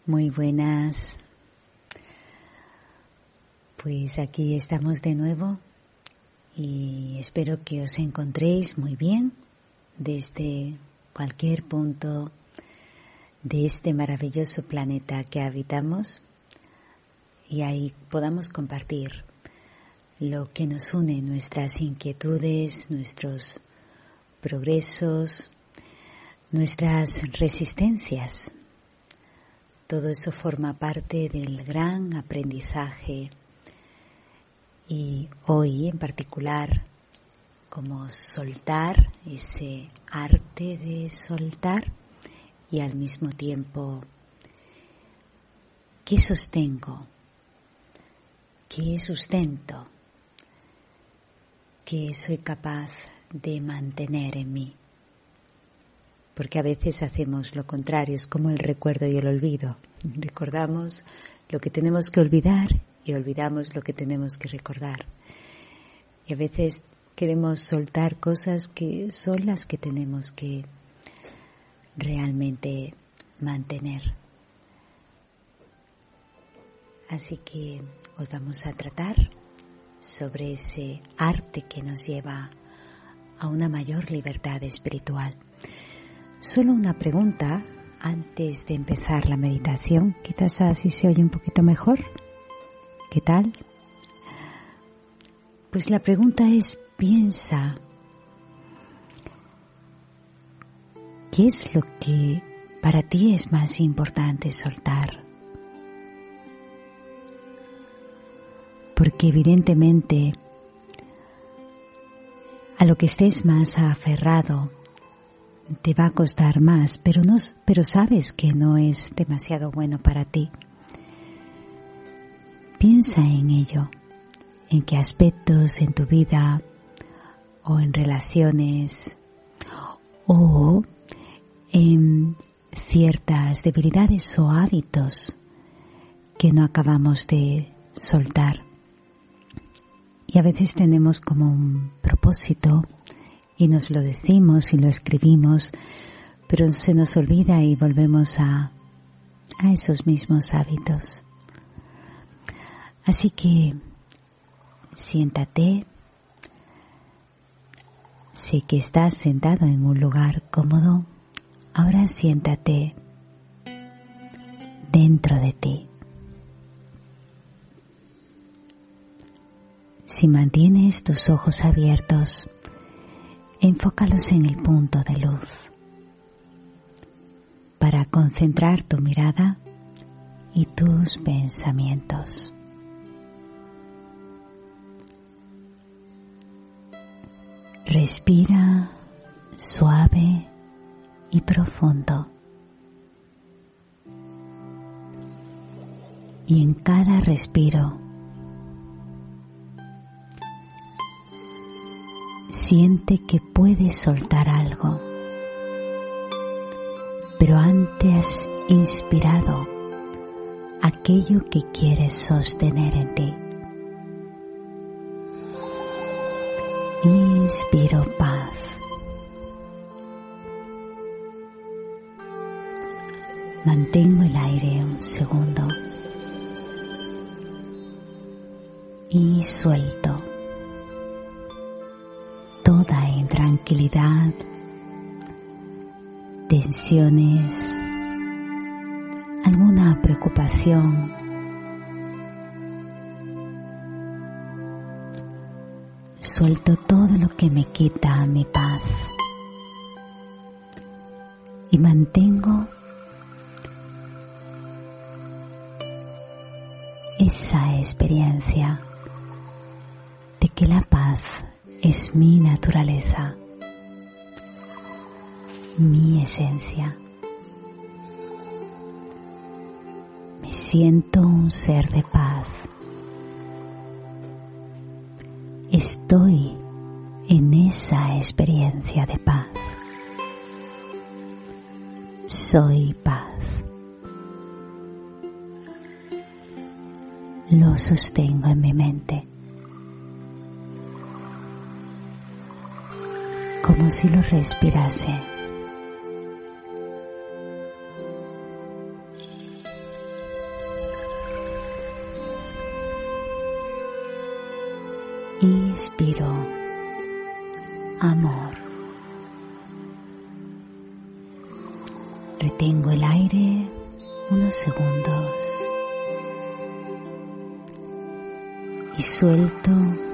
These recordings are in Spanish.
Muy buenas. Pues aquí estamos de nuevo y espero que os encontréis muy bien desde cualquier punto de este maravilloso planeta que habitamos y ahí podamos compartir lo que nos une, nuestras inquietudes, nuestros progresos, nuestras resistencias. Todo eso forma parte del gran aprendizaje y hoy en particular como soltar, ese arte de soltar y al mismo tiempo ¿qué sostengo? ¿Qué sustento? ¿Qué soy capaz de mantener en mí? Porque a veces hacemos lo contrario, es como el recuerdo y el olvido. Recordamos lo que tenemos que olvidar y olvidamos lo que tenemos que recordar. Y a veces queremos soltar cosas que son las que tenemos que realmente mantener. Así que hoy vamos a tratar sobre ese arte que nos lleva a una mayor libertad espiritual. Solo una pregunta antes de empezar la meditación, quizás así se oye un poquito mejor. ¿Qué tal? Pues la pregunta es, piensa, ¿qué es lo que para ti es más importante soltar? Porque evidentemente a lo que estés más aferrado te va a costar más, pero sabes que no es demasiado bueno para ti. Piensa en ello, en qué aspectos en tu vida o en relaciones o en ciertas debilidades o hábitos que no acabamos de soltar. Y a veces tenemos como un propósito y nos lo decimos y lo escribimos, pero se nos olvida y volvemos a esos mismos hábitos. Así que siéntate, sé que estás sentado en un lugar cómodo, ahora siéntate dentro de ti. Si mantienes tus ojos abiertos, enfócalos en el punto de luz para concentrar tu mirada y tus pensamientos. Respira suave y profundo. Y en cada respiro siente que puedes soltar algo, pero antes has inspirado aquello que quieres sostener en ti. Inspiro paz. Mantengo el aire un segundo y suelto. Toda intranquilidad, tensiones, alguna preocupación. Suelto todo lo que me quita mi paz y mantengo esa experiencia de que la paz es mi naturaleza, mi esencia. Me siento un ser de paz. Estoy en esa experiencia de paz. Soy paz. Lo sostengo en mi mente, como si lo respirase. Inspiro amor. Retengo el aire unos segundos y suelto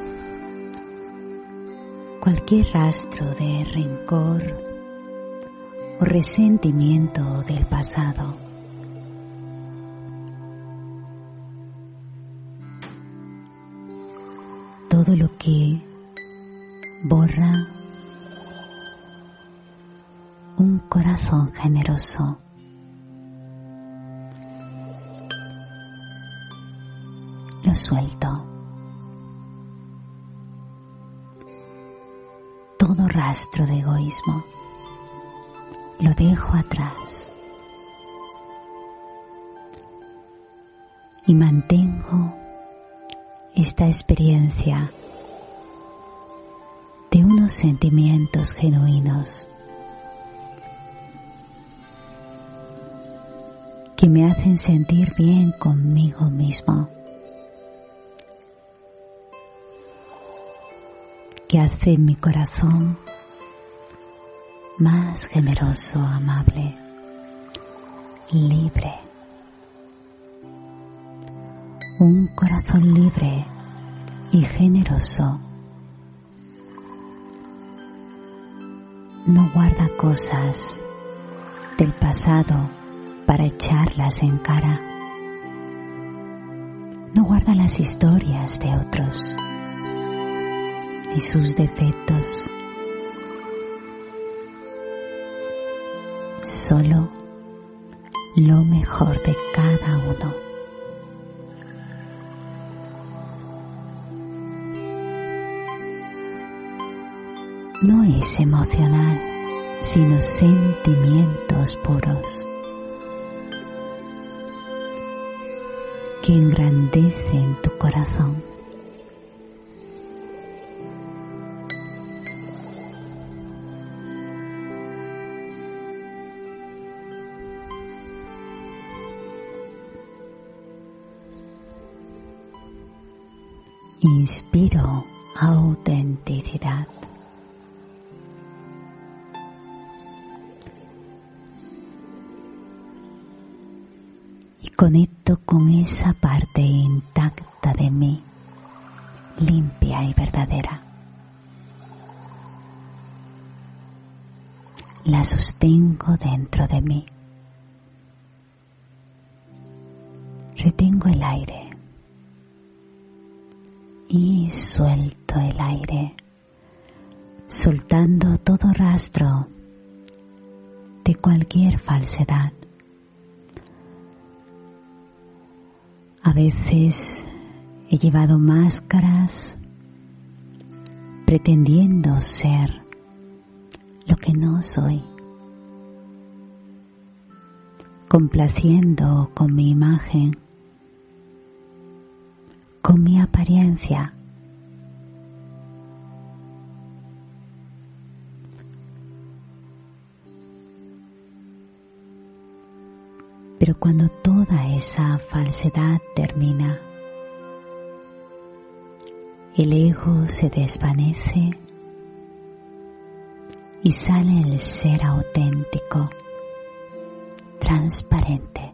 cualquier rastro de rencor o resentimiento del pasado. Todo lo que borra un corazón generoso. Lo suelto. Todo rastro de egoísmo lo dejo atrás y mantengo esta experiencia de unos sentimientos genuinos que me hacen sentir bien conmigo mismo, que hacen mi corazón más generoso, amable, libre. Un corazón libre y generoso no guarda cosas del pasado para echarlas en cara. No guarda las historias de otros y sus defectos. Solo lo mejor de cada uno. No es emocional, sino sentimientos puros que engrandecen tu corazón. Inspiro autenticidad. Y conecto con esa parte intacta de mí, limpia y verdadera. La sostengo dentro de mí. Retengo el aire y suelto el aire, soltando todo rastro de cualquier falsedad. A veces he llevado máscaras pretendiendo ser lo que no soy, complaciendo con mi imagen, con mi apariencia. Pero cuando toda esa falsedad termina, el ego se desvanece y sale el ser auténtico, transparente,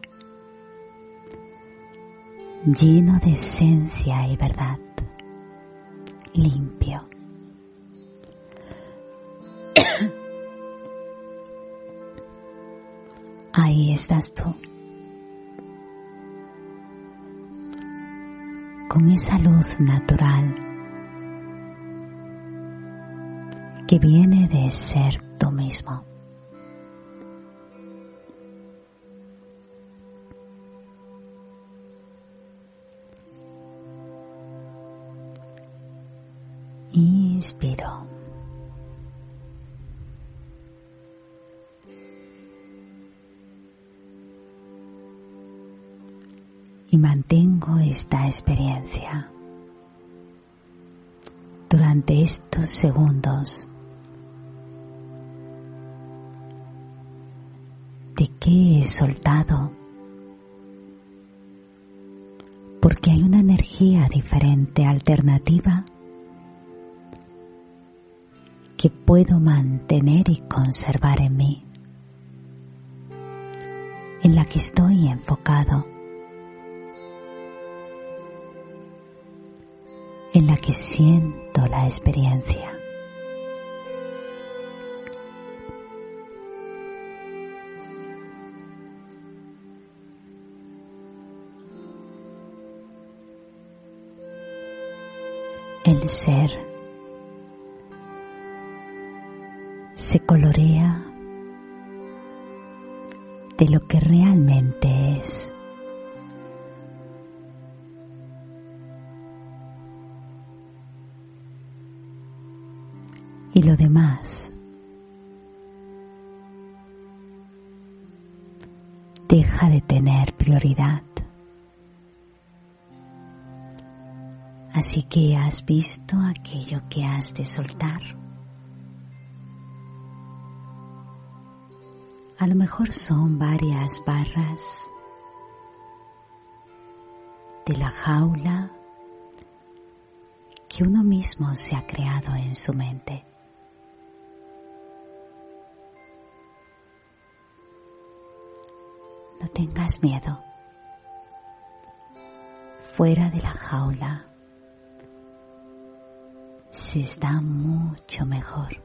lleno de esencia y verdad, limpio. Ahí estás tú, con esa luz natural que viene de ser tú mismo. Inspiro. Y mantengo esta experiencia durante estos segundos de que he soltado, porque hay una energía diferente, alternativa, que puedo mantener y conservar en mí, en la que estoy enfocado, en la que siento la experiencia. El ser se colorea de lo que realmente es. Y lo demás deja de tener prioridad. Así que has visto aquello que has de soltar. A lo mejor son varias barras de la jaula que uno mismo se ha creado en su mente. No tengas miedo. Fuera de la jaula se está mucho mejor.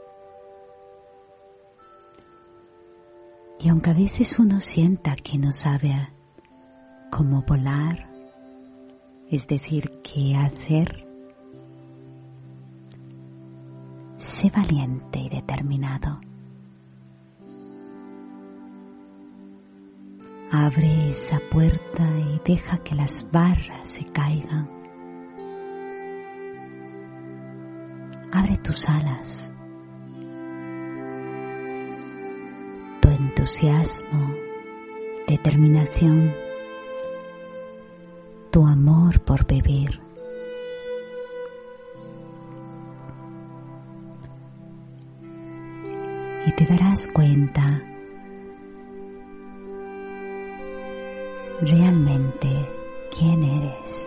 Y aunque a veces uno sienta que no sabe cómo volar, es decir, qué hacer, sé valiente y determinado. Abre esa puerta y deja que las barras se caigan. Abre tus alas. Tu entusiasmo, determinación, tu amor por vivir. Y te darás cuenta realmente quién eres.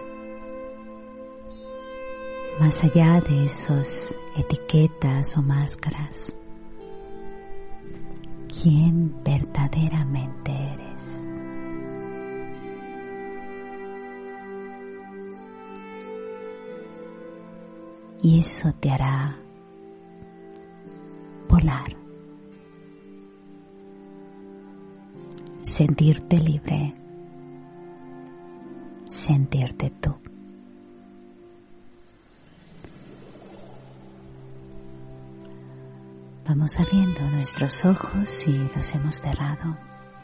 Más allá de esas etiquetas o máscaras, ¿quién verdaderamente eres? Y eso te hará volar, sentirte libre, sentirte tú. Vamos abriendo nuestros ojos y los hemos cerrado.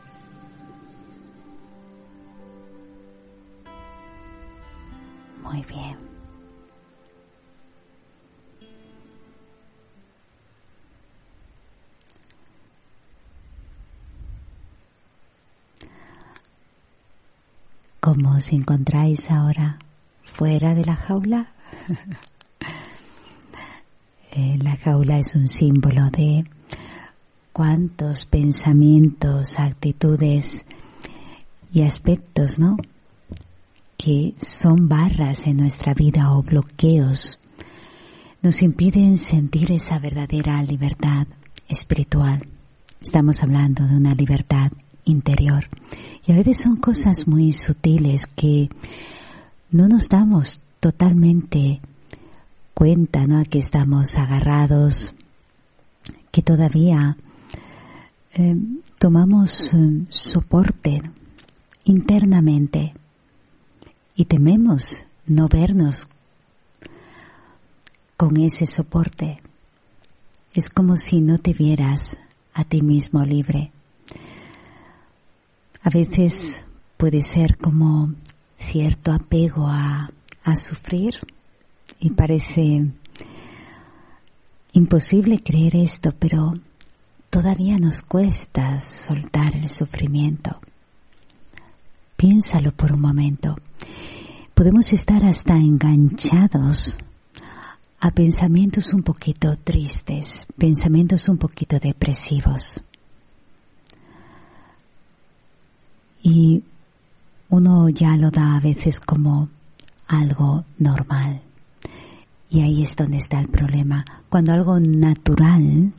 Muy bien. ¿Cómo os encontráis ahora fuera de la jaula? La jaula es un símbolo de cuántos pensamientos, actitudes y aspectos, ¿no?, que son barras en nuestra vida o bloqueos, nos impiden sentir esa verdadera libertad espiritual. Estamos hablando de una libertad interior. Y a veces son cosas muy sutiles que no nos damos totalmente cuenta, ¿no?, a que estamos agarrados, que todavía tomamos soporte internamente y tememos no vernos con ese soporte. Es como si no te vieras a ti mismo libre. A veces puede ser como cierto apego a sufrir y parece imposible creer esto, pero todavía nos cuesta soltar el sufrimiento. Piénsalo por un momento. Podemos estar hasta enganchados a pensamientos un poquito tristes, pensamientos un poquito depresivos. Y uno ya lo da a veces como algo normal. Y ahí es donde está el problema. Cuando algo natural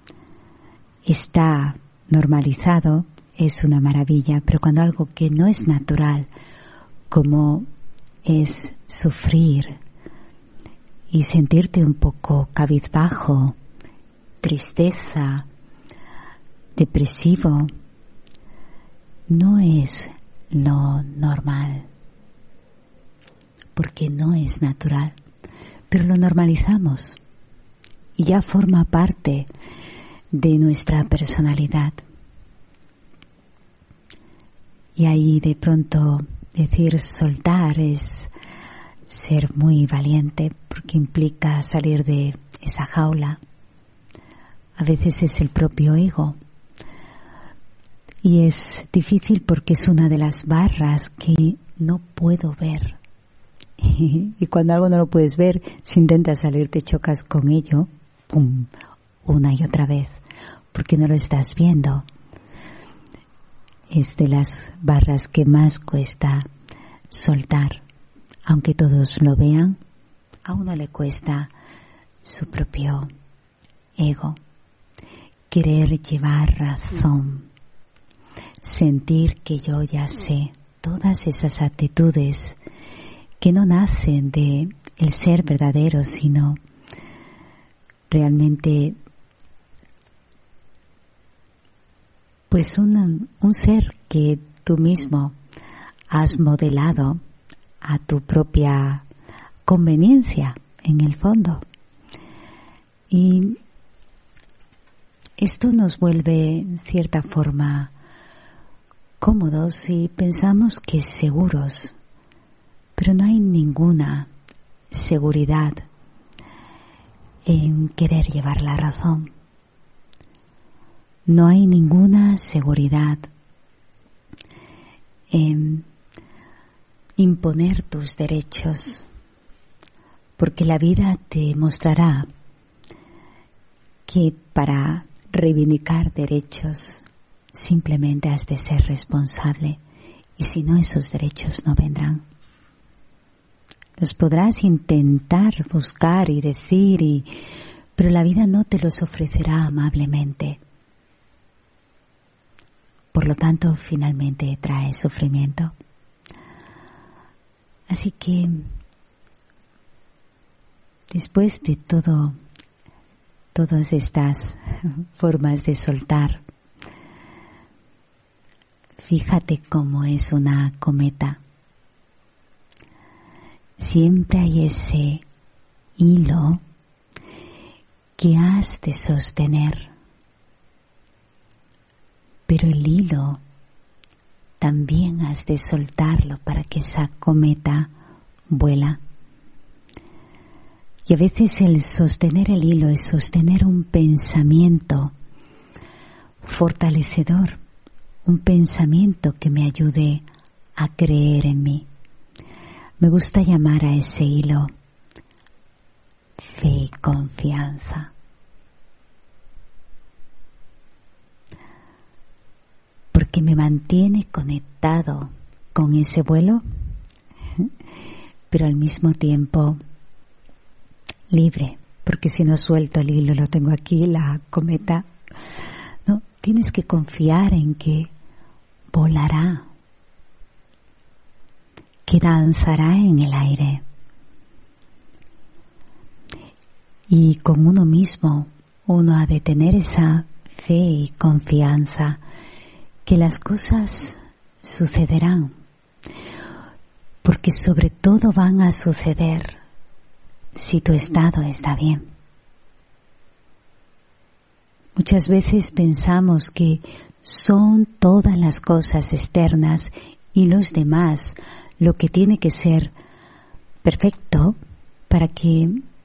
está normalizado, es una maravilla, pero cuando algo que no es natural, como es sufrir y sentirte un poco cabizbajo, tristeza, depresivo, no es lo normal, porque no es natural, pero lo normalizamos y ya forma parte de nuestra personalidad. Y ahí de pronto decir soltar es ser muy valiente, porque implica salir de esa jaula. A veces es el propio ego. Y es difícil porque es una de las barras que no puedo ver. Y cuando algo no lo puedes ver, si intentas salir te chocas con ello, ¡pum!, una y otra vez, porque no lo estás viendo. Es de las barras que más cuesta soltar. Aunque todos lo vean, a uno le cuesta su propio ego. Querer llevar razón. Sentir que yo ya sé. Todas esas actitudes que no nacen de el ser verdadero, sino realmente pues un ser que tú mismo has modelado a tu propia conveniencia, en el fondo. Y esto nos vuelve, en cierta forma, cómodos y pensamos que seguros, pero no hay ninguna seguridad en querer llevar la razón. No hay ninguna seguridad en imponer tus derechos, porque la vida te mostrará que para reivindicar derechos simplemente has de ser responsable, y si no, esos derechos no vendrán. Los podrás intentar buscar y decir, pero la vida no te los ofrecerá amablemente. Por lo tanto, finalmente trae sufrimiento. Así que, después de todas estas formas de soltar, fíjate cómo es una cometa. Siempre hay ese hilo que has de sostener, pero el hilo también has de soltarlo para que esa cometa vuela. Y a veces el sostener el hilo es sostener un pensamiento fortalecedor, un pensamiento que me ayude a creer en mí. Me gusta llamar a ese hilo fe y confianza. Porque me mantiene conectado con ese vuelo, pero al mismo tiempo libre, porque si no suelto el hilo, lo tengo aquí, la cometa, no, tienes que confiar en que volará, que danzará en el aire. Y con uno mismo, uno ha de tener esa fe y confianza que las cosas sucederán, porque sobre todo van a suceder si tu estado está bien. Muchas veces pensamos que son todas las cosas externas y los demás lo que tiene que ser perfecto para que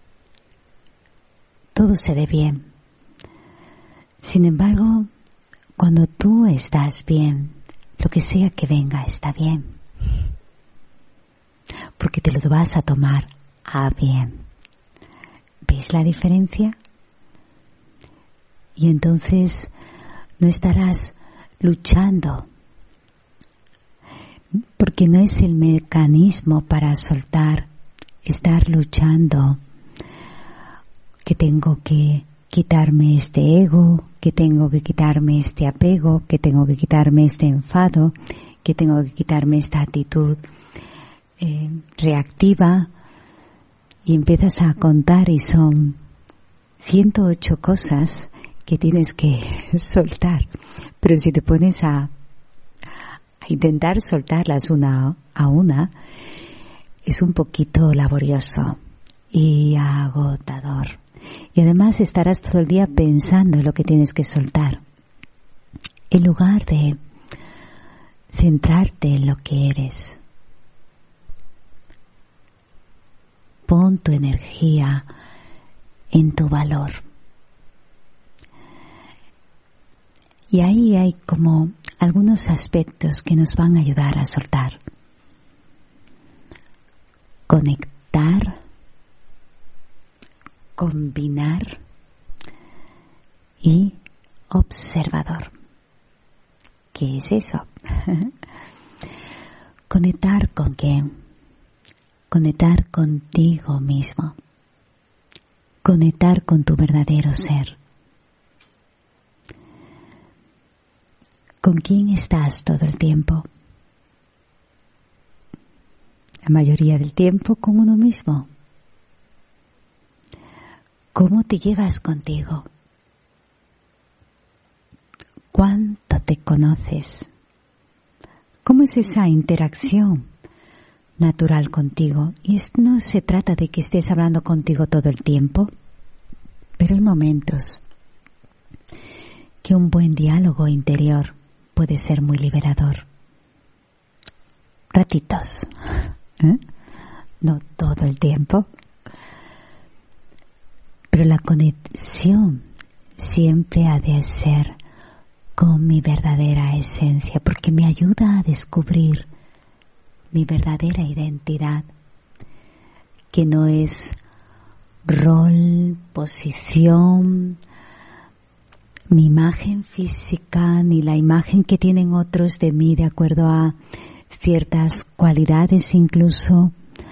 todo se dé bien. Sin embargo, cuando tú estás bien, lo que sea que venga está bien, porque te lo vas a tomar a bien. ¿Veis la diferencia? Y entonces no estarás luchando, porque no es el mecanismo para soltar, estar luchando que tengo que quitarme este ego, que tengo que quitarme este apego, que tengo que quitarme este enfado, que tengo que quitarme esta actitud reactiva, y empiezas a contar y son 108 cosas que tienes que soltar. Pero si te pones a intentar soltarlas una a una, es un poquito laborioso y agotador. Y además estarás todo el día pensando en lo que tienes que soltar, en lugar de centrarte en lo que eres. Pon tu energía en tu valor. Y ahí hay como algunos aspectos que nos van a ayudar a soltar. Conectar, combinar y observador. ¿Qué es eso? ¿Conectar con quién? Conectar contigo mismo. Conectar con tu verdadero ser. ¿Con quién estás todo el tiempo? La mayoría del tiempo con uno mismo. ¿Cómo te llevas contigo? ¿Cuánto te conoces? ¿Cómo es esa interacción natural contigo? Y no se trata de que estés hablando contigo todo el tiempo, pero hay momentos que un buen diálogo interior puede ser muy liberador. Ratitos, no todo el tiempo. Pero la conexión siempre ha de ser con mi verdadera esencia, porque me ayuda a descubrir mi verdadera identidad, que no es rol, posición, mi imagen física, ni la imagen que tienen otros de mí de acuerdo a ciertas cualidades incluso.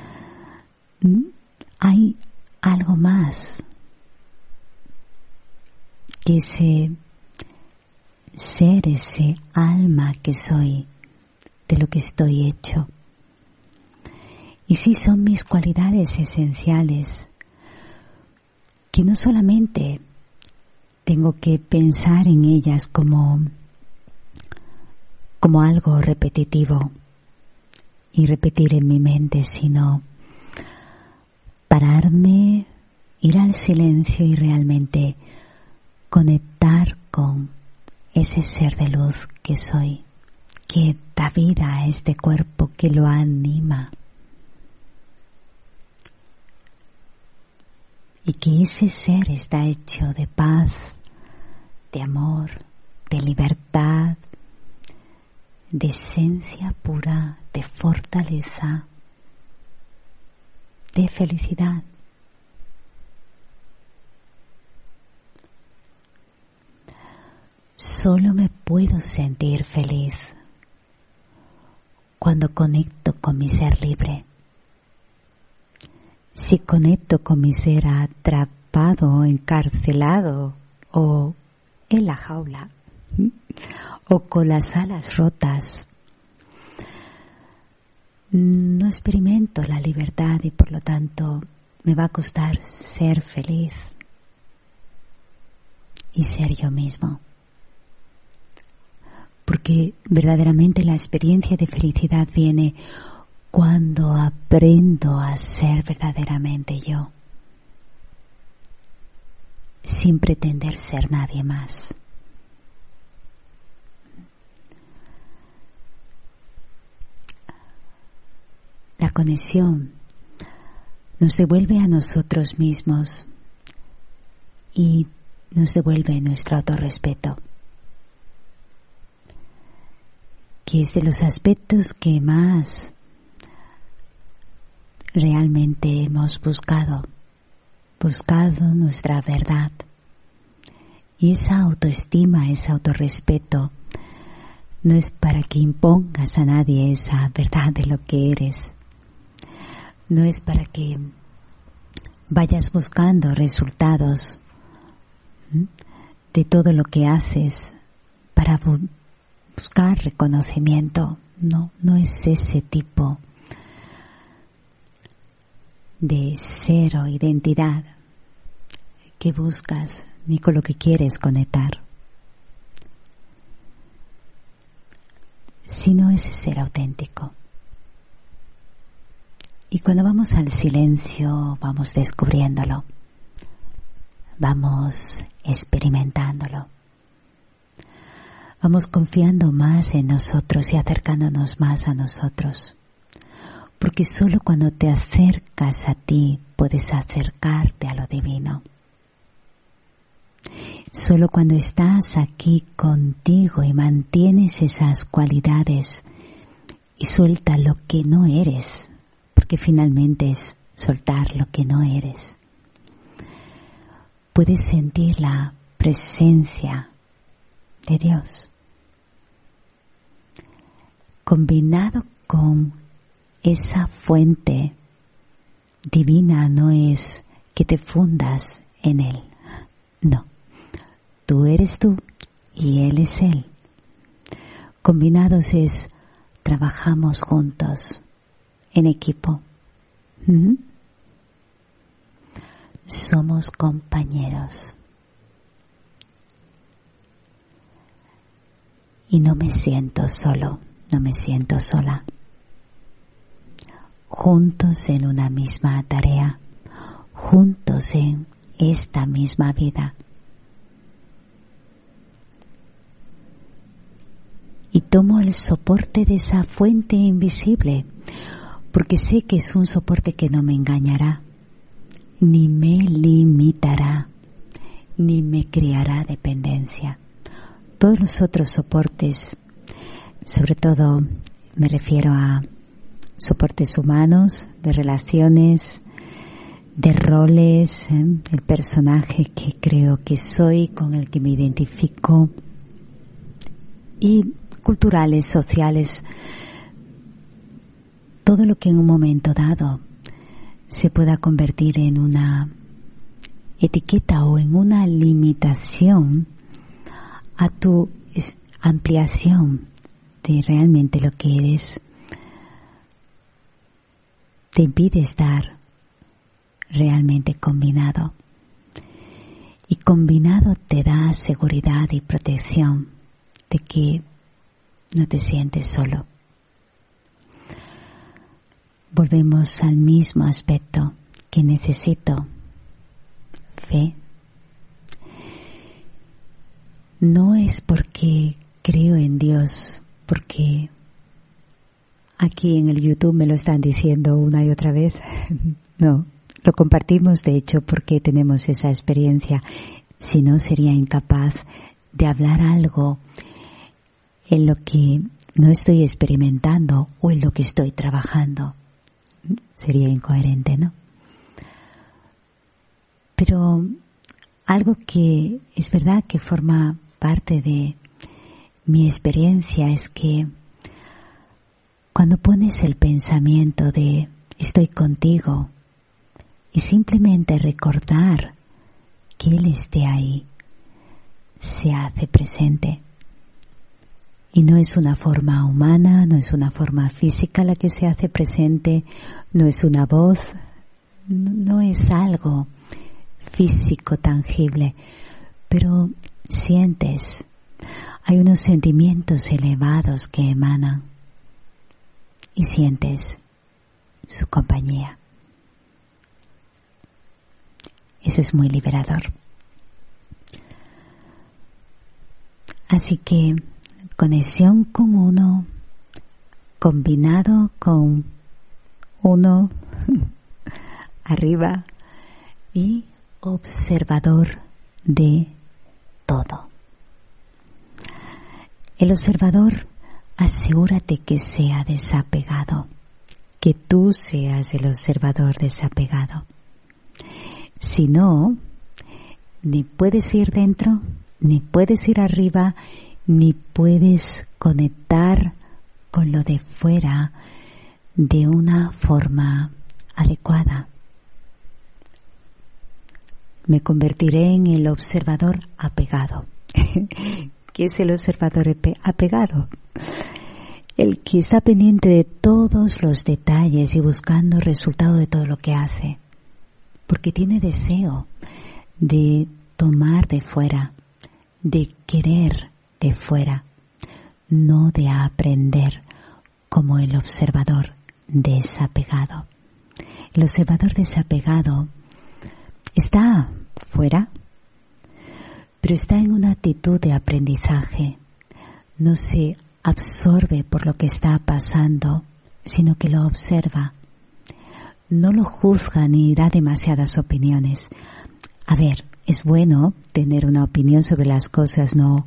Hay algo más que ese ser, ese alma que soy, de lo que estoy hecho. Y sí son mis cualidades esenciales, que no solamente tengo que pensar en ellas como algo repetitivo y repetir en mi mente, sino pararme, ir al silencio y realmente conectar con ese ser de luz que soy, que da vida a este cuerpo, que lo anima. Y que ese ser está hecho de paz, de amor, de libertad, de esencia pura, de fortaleza, de felicidad. Solo me puedo sentir feliz cuando conecto con mi ser libre. Si conecto con mi ser atrapado, encarcelado o en la jaula o con las alas rotas, no experimento la libertad y por lo tanto me va a costar ser feliz y ser yo mismo. Porque verdaderamente la experiencia de felicidad viene cuando aprendo a ser verdaderamente yo, sin pretender ser nadie más. La conexión nos devuelve a nosotros mismos y nos devuelve nuestro autorrespeto, que es de los aspectos que más realmente hemos buscado nuestra verdad. Y esa autoestima, ese autorrespeto, no es para que impongas a nadie esa verdad de lo que eres. No es para que vayas buscando resultados de todo lo que haces para buscar reconocimiento. No es ese tipo de ser o identidad que buscas ni con lo que quieres conectar, sino ese ser auténtico. Y cuando vamos al silencio, vamos descubriéndolo, vamos experimentándolo, vamos confiando más en nosotros y acercándonos más a nosotros. Porque solo cuando te acercas a ti puedes acercarte a lo divino. Solo cuando estás aquí contigo y mantienes esas cualidades y suelta lo que no eres, porque finalmente es soltar lo que no eres, puedes sentir la presencia de Dios. Combinado con esa fuente divina, no es que te fundas en Él, no. Tú eres tú y Él es Él. Combinados es, trabajamos juntos, en equipo. Somos compañeros. Y no me siento solo, no me siento sola. Juntos en una misma tarea, juntos en esta misma vida. Y tomo el soporte de esa fuente invisible, porque sé que es un soporte que no me engañará, ni me limitará, ni me creará dependencia. Todos los otros soportes, sobre todo me refiero a soportes humanos, de relaciones, de roles, el personaje que creo que soy, con el que me identifico, y culturales, sociales, todo lo que en un momento dado se pueda convertir en una etiqueta o en una limitación a tu ampliación de realmente lo que eres, te impide estar realmente combinado. Y combinado te da seguridad y protección de que no te sientes solo. Volvemos al mismo aspecto que necesito: fe. No es porque creo en Dios, porque aquí en el YouTube me lo están diciendo una y otra vez. No, lo compartimos de hecho porque tenemos esa experiencia. Si no, sería incapaz de hablar algo en lo que no estoy experimentando o en lo que estoy trabajando. Sería incoherente, ¿no? Pero algo que es verdad que forma parte de mi experiencia es que cuando pones el pensamiento de estoy contigo y simplemente recordar que Él esté ahí, se hace presente. Y no es una forma humana, no es una forma física la que se hace presente, no es una voz, no es algo físico, tangible, pero sientes, hay unos sentimientos elevados que emanan y sientes su compañía. Eso es muy liberador. Así que conexión con uno, combinado con uno arriba y observador de todo. El observador, asegúrate que sea desapegado, que tú seas el observador desapegado. Si no, ni puedes ir dentro, ni puedes ir arriba, ni puedes conectar con lo de fuera de una forma adecuada. me convertiré en el observador apegado. ¿Qué es el observador apegado? El que está pendiente de todos los detalles y buscando el resultado de todo lo que hace, porque tiene deseo de tomar de fuera, de querer de fuera, no de aprender, como el observador desapegado. El observador desapegado está fuera, pero está en una actitud de aprendizaje. No se absorbe por lo que está pasando, sino que lo observa. No lo juzga ni da demasiadas opiniones. A ver, es bueno tener una opinión sobre las cosas, no.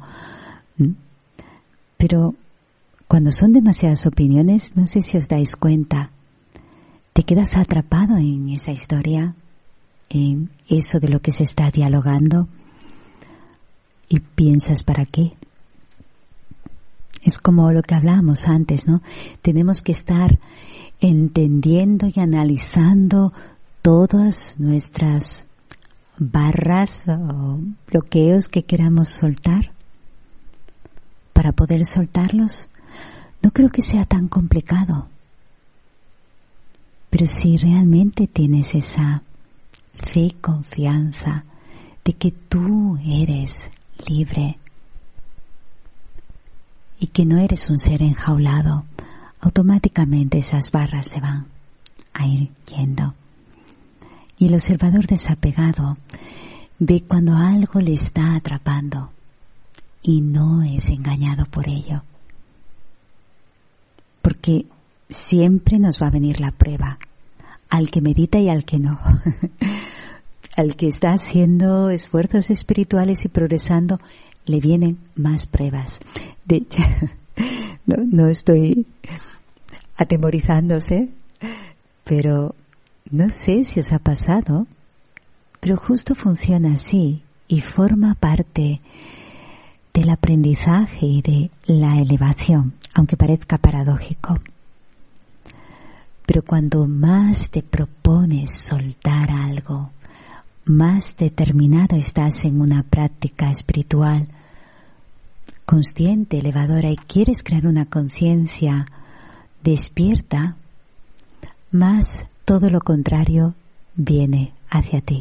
Pero cuando son demasiadas opiniones, no sé si os dais cuenta, te quedas atrapado en esa historia, en eso de lo que se está dialogando, y piensas, ¿para qué? Es como lo que hablábamos antes, ¿no? Tenemos que estar entendiendo y analizando todas nuestras barras o bloqueos que queramos soltar para poder soltarlos. No creo que sea tan complicado. Pero si realmente tienes esa fe y confianza de que tú eres libre y que no eres un ser enjaulado, automáticamente esas barras se van a ir yendo. Y el observador desapegado ve cuando algo le está atrapando y no es engañado por ello. Porque siempre nos va a venir la prueba, al que medita y al que no. Al que está haciendo esfuerzos espirituales y progresando, le vienen más pruebas. De hecho, no estoy atemorizándose, pero no sé si os ha pasado, pero justo funciona así y forma parte del aprendizaje y de la elevación, aunque parezca paradójico. Pero cuando más te propones soltar algo, más determinado estás en una práctica espiritual consciente, elevadora, y quieres crear una conciencia despierta, más todo lo contrario viene hacia ti.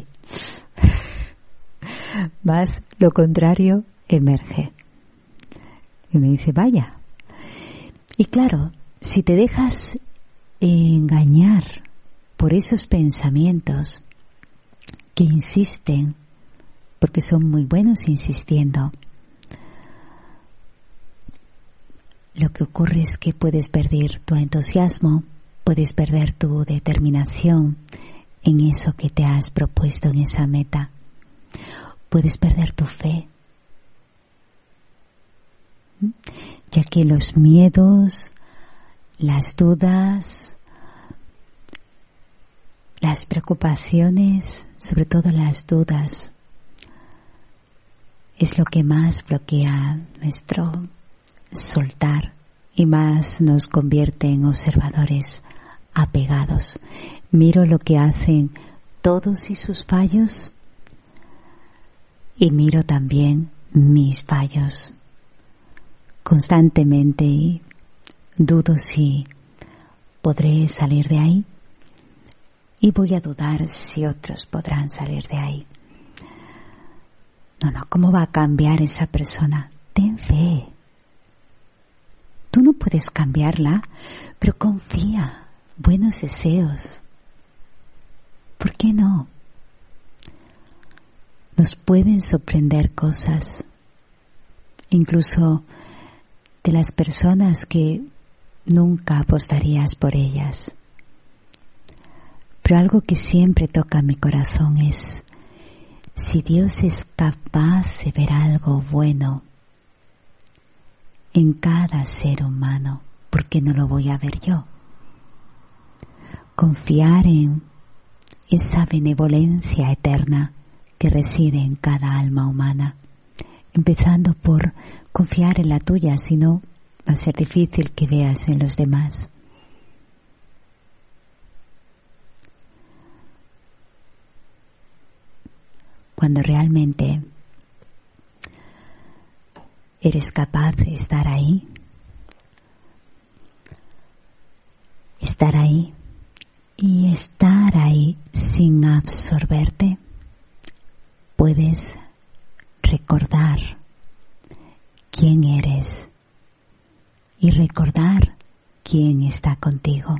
Más lo contrario emerge. Y uno dice, vaya. Y claro, si te dejas engañar por esos pensamientos que insisten, porque son muy buenos insistiendo, lo que ocurre es que puedes perder tu entusiasmo, puedes perder tu determinación en eso que te has propuesto, en esa meta. Puedes perder tu fe, ya que los miedos, las dudas, las preocupaciones, sobre todo las dudas, es lo que más bloquea nuestro soltar y más nos convierte en observadores apegados. Miro lo que hacen todos y sus fallos y miro también mis fallos constantemente y dudo si podré salir de ahí y voy a dudar si otros podrán salir de ahí. No, ¿cómo va a cambiar esa persona? Ten fe. Tú no puedes cambiarla, pero confía, buenos deseos. ¿Por qué no? Nos pueden sorprender cosas, incluso de las personas que nunca apostarías por ellas. Pero algo que siempre toca mi corazón es, si Dios es capaz de ver algo bueno en cada ser humano, ¿por qué no lo voy a ver yo? Confiar en esa benevolencia eterna que reside en cada alma humana, empezando por confiar en la tuya, si no va a ser difícil que veas en los demás. cuando realmente eres capaz de estar ahí y estar ahí sin absorberte, puedes recordar quién eres y recordar quién está contigo.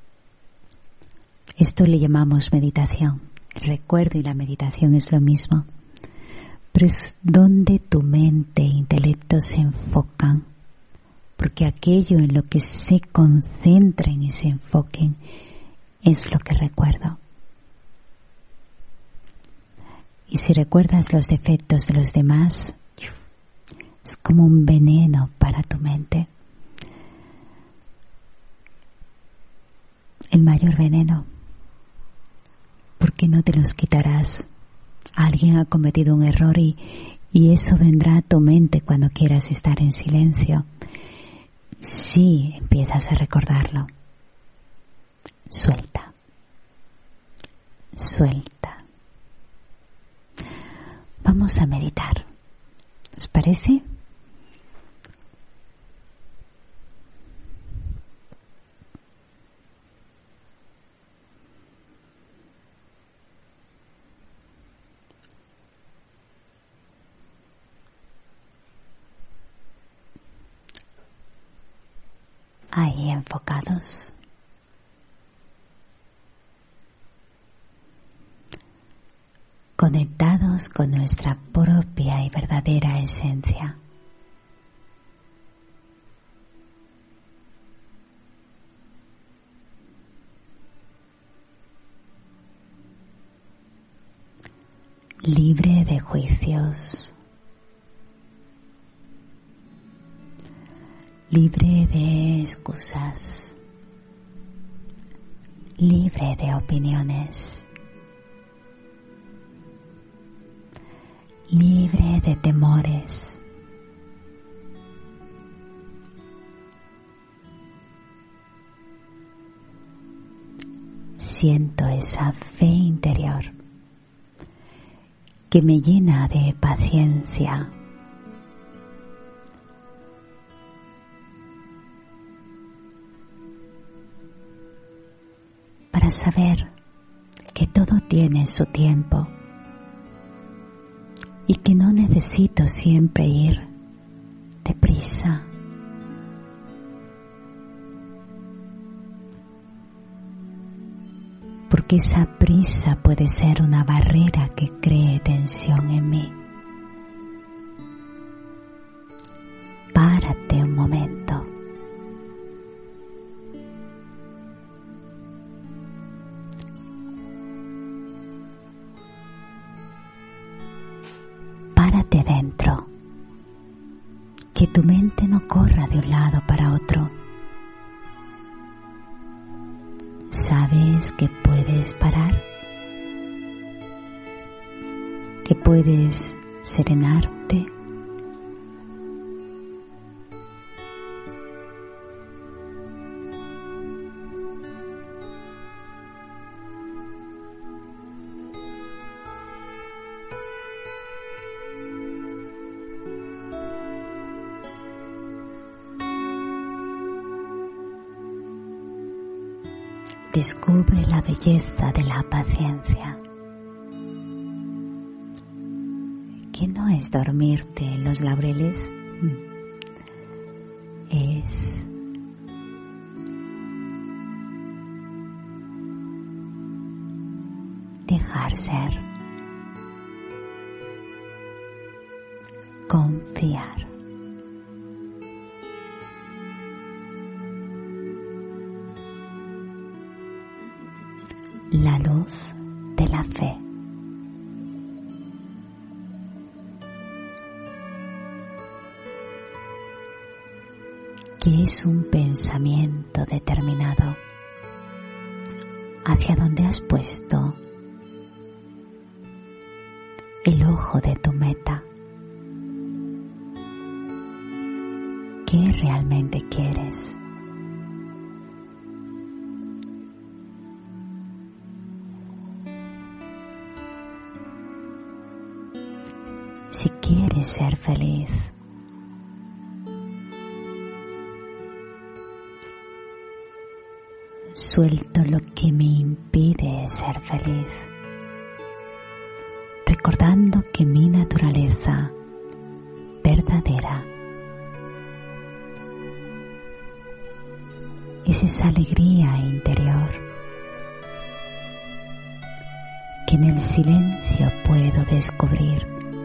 Esto le llamamos meditación. El recuerdo y la meditación es lo mismo, pero es donde tu mente e intelecto se enfocan, porque aquello en lo que se concentren y se enfoquen es lo que recuerdo. Y si recuerdas los defectos de los demás, es como un veneno para tu mente. El mayor veneno, porque no te los quitarás. Alguien ha cometido un error y eso vendrá a tu mente cuando quieras estar en silencio. Si empiezas a recordarlo, suelta. Vamos a meditar. ¿Os parece? Ahí enfocados. Conectados con nuestra propia y verdadera esencia. Libre de juicios. Libre de excusas. Libre de opiniones. Libre de temores. Siento esa fe interior que me llena de paciencia. Para saber que todo tiene su tiempo y que no necesito siempre ir deprisa. Porque esa prisa puede ser una barrera que cree tensión en mí. Párate un momento. Párate dentro. Que tu mente no corra de un lado para otro. ¿Sabes que puedes parar? ¿Que puedes serenarte? Descubre la belleza de la paciencia, que no es dormirte en los laureles, es dejar ser, confiar. La luz de la fe. Que es un pensamiento determinado hacia donde has puesto el ojo de tu meta. ¿Qué realmente quieres? impide ser feliz. Suelto lo que me impide ser feliz, recordando que mi naturaleza verdadera es esa alegría interior que en el silencio puedo descubrir.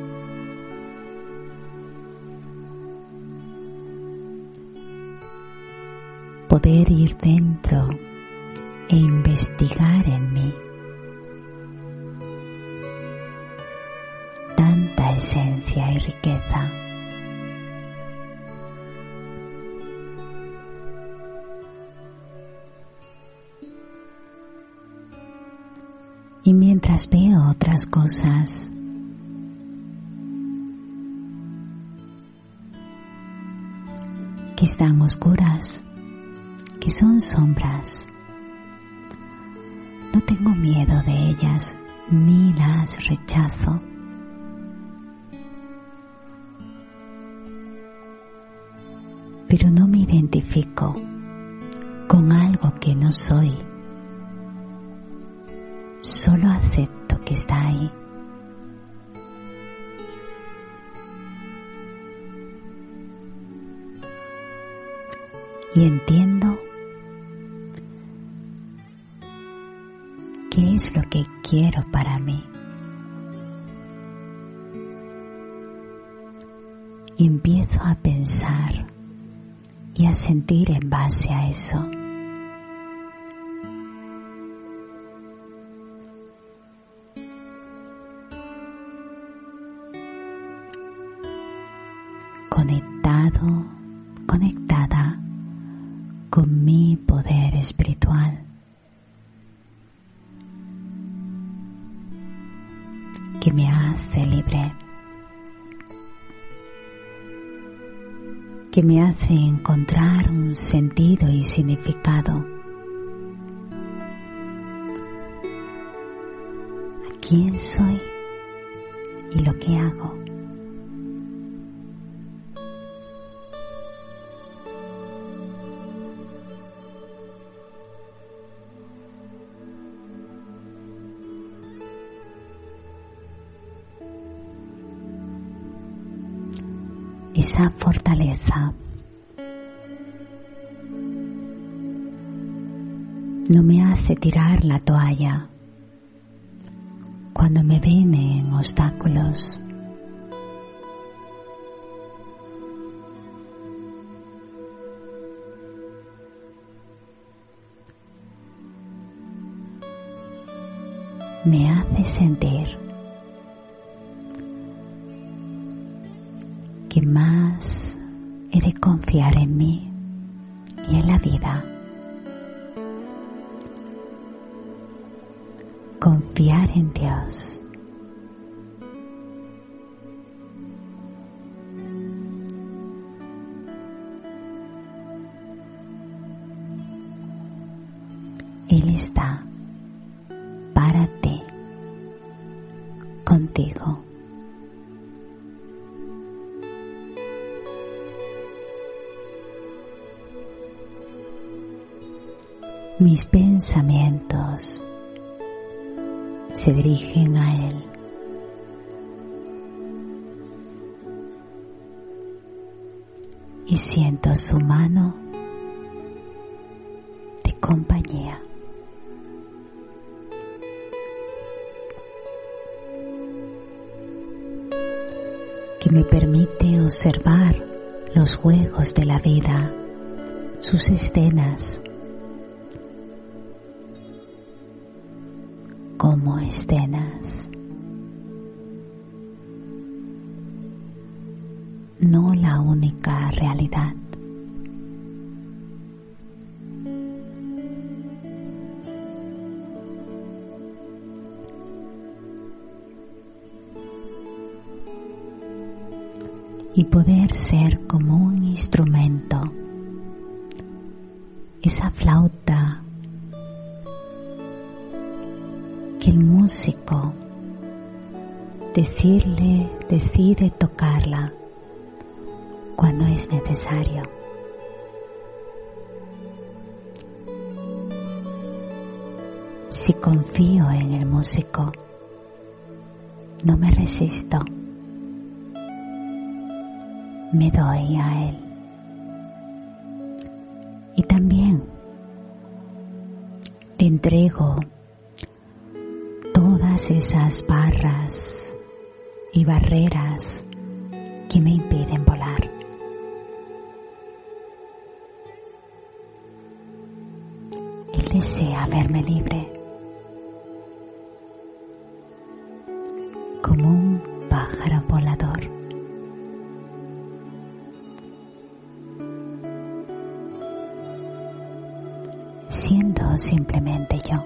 Poder ir dentro e investigar en mí tanta esencia y riqueza. Y mientras veo otras cosas, que están oscuras, que son sombras, no tengo miedo de ellas ni las rechazo. Pero no me identifico con algo que no soy. Solo acepto que está ahí. Y entiendo qué es lo que quiero para mí. Y empiezo a pensar y a sentir en base a eso. Conectado, conectada con mi poder espiritual. Que me hace libre. Que me hace encontrar un sentido y significado. ¿A quién soy y lo que hago? Esa fortaleza no me hace tirar la toalla cuando me vienen obstáculos. Me hace sentir que más he de confiar en mí y en la vida. Confiar en Dios. Él está para ti, contigo. Mis pensamientos se dirigen a Él. Y siento su mano de compañía. Que me permite observar los juegos de la vida, sus escenas, como escenas, no la única realidad. Y poder ser como un instrumento, esa flauta que el músico decide tocarla cuando es necesario. Si confío en el músico, no me resisto, me doy a él. Y también le entrego todas esas barras y barreras que me impiden volar. Él desea verme libre, como un pájaro volador. Siendo simplemente yo.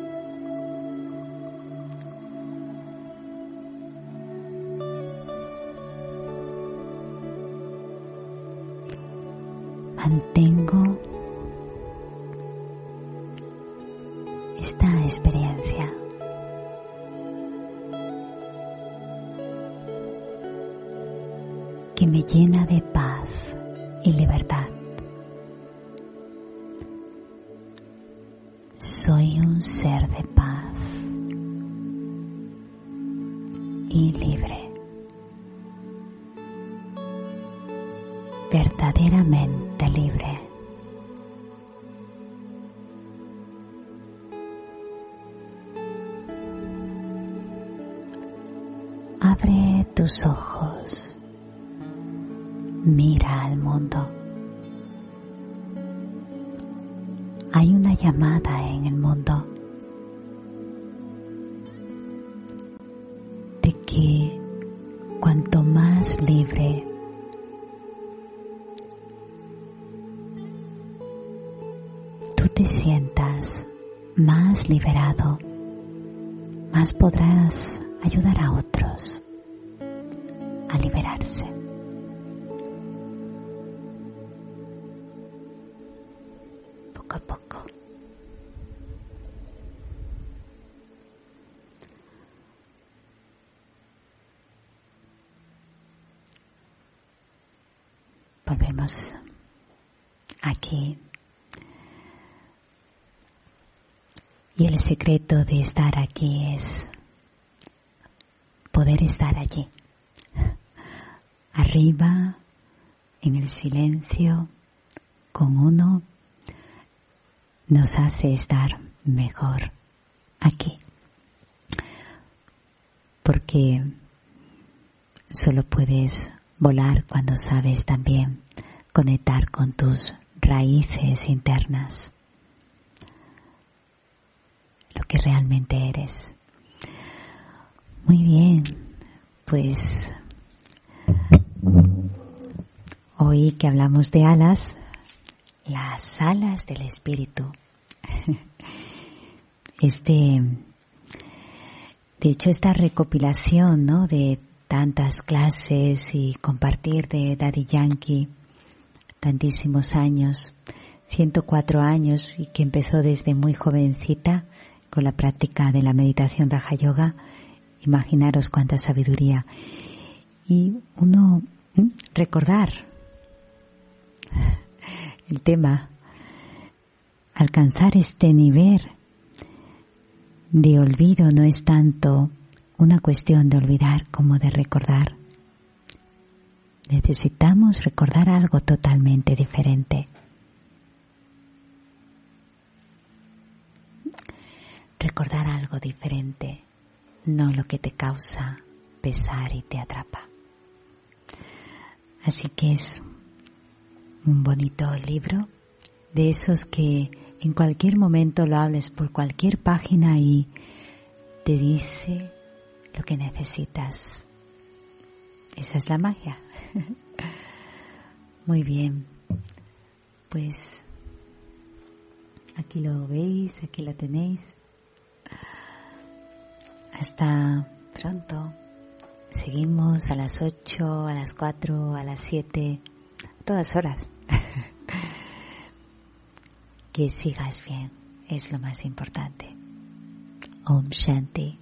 Mantengo esta experiencia que me llena de paz y libertad. Soy un ser de paz y libre, verdaderamente libre. Abre tus ojos, mira al mundo. Hay una llamada en el mundo de que cuanto más libre tú te sientas, más liberado, más podrás ayudar a otros a liberarse. Poco a poco. Volvemos aquí. Y el secreto de estar aquí es poder estar allí, arriba, en el silencio, con uno, nos hace estar mejor aquí. Porque solo puedes volar cuando sabes también conectar con tus raíces internas, lo que realmente eres. Muy bien, pues hoy que hablamos de alas, las alas del espíritu. De hecho, esta recopilación, ¿no?, de tantas clases y compartir de Daddy Yankee, tantísimos años, 104 años, y que empezó desde muy jovencita con la práctica de la meditación Raja Yoga. Imaginaros cuánta sabiduría. Y uno recordar el tema, alcanzar este nivel de olvido no es tanto una cuestión de olvidar como de recordar. Necesitamos recordar algo totalmente diferente. Recordar algo diferente, no lo que te causa pesar y te atrapa. Así que es un bonito libro, de esos que en cualquier momento lo hables por cualquier página y te dice lo que necesitas. Esa es la magia. Muy bien, pues aquí lo veis, aquí lo tenéis. Hasta pronto. Seguimos a las 8, a las 4, a las 7, a todas horas. Que sigas bien, es lo más importante. Om Shanti.